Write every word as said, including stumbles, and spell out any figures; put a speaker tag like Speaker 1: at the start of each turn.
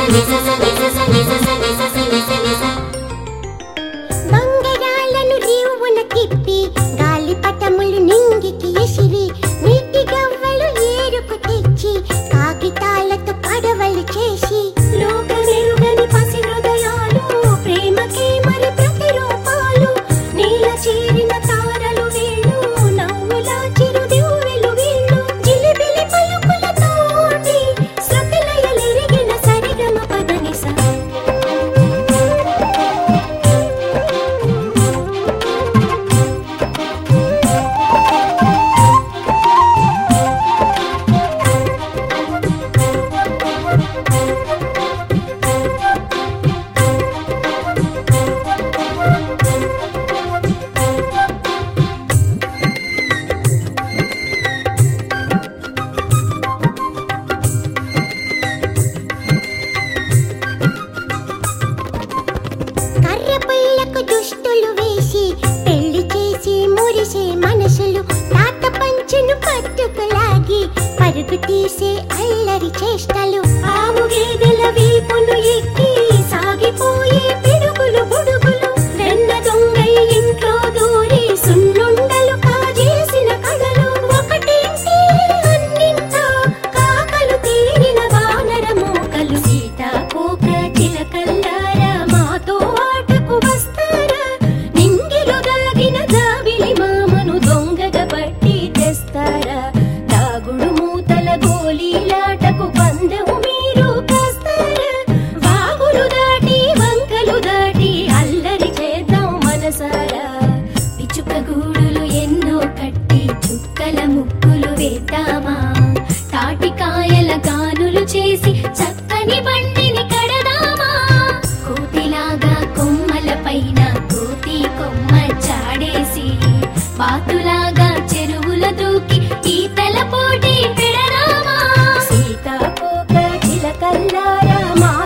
Speaker 1: బంగారాలను రివ్వున తిప్పి గాలిపటములు నింగికి ఎసిరి నీటి గవ్వలు ఏరుకు తెచ్చి కాగితాలతో పడవలు చేసి లోకమెరుగని పసి హృదయాలు ప్రేమకే మరి ప్రతిరూపాలు నీల చేరిన తారలు వీళ్ళు నవ్వుల చిరుదివ్వెలు వీళ్ళు జిలిబిలి పలుకులతోటి శృతిలయలెరిగిన సరిగమ పదనిస కర్రపుల్లకు దుస్తులు వేసి పెళ్లి చేసి మురిసే మనసులు తాత పంచును పట్టుకులాగి పరుగు తీసే అల్లరి చేష్టలు ఆవు గేదెల వీపును ఎక్కి సాగిపోయే పిడుగులు బుడుగులు వెన్న దొంగై ఇంట్లో దూరి సున్నుండలు కాజేసిన కథలు ఒకటేంటి అన్నింట కాకలు తీరిన వానర మోకలు సీతాకోక చిలకల్లారా మాతో ఆటకు వస్తారా నింగిలో దాగిన జాబిలి మామను దొంగగా పట్టి తెస్తారా తాగుడు మూతల గోలీలాటకు పందెము మీరు కాస్తారా వాగులు దాటి వంకలు దాటి అల్లరి చేద్దాం మనసారా పిచ్చుక గూడులు ఎన్నో కట్టి చుక్కల ముక్కులు వేద్దామా తాటికాయల గానులు చేసి చక్కని బండిని కడదామా కోతిలాగా కొమ్మల పైన కోతి కొమ్మ చాడేసి బాతులాగా చెరువుల దూకి ఈతల పోటీ పెడదామా సీతాకోక చిలకల్లారా మా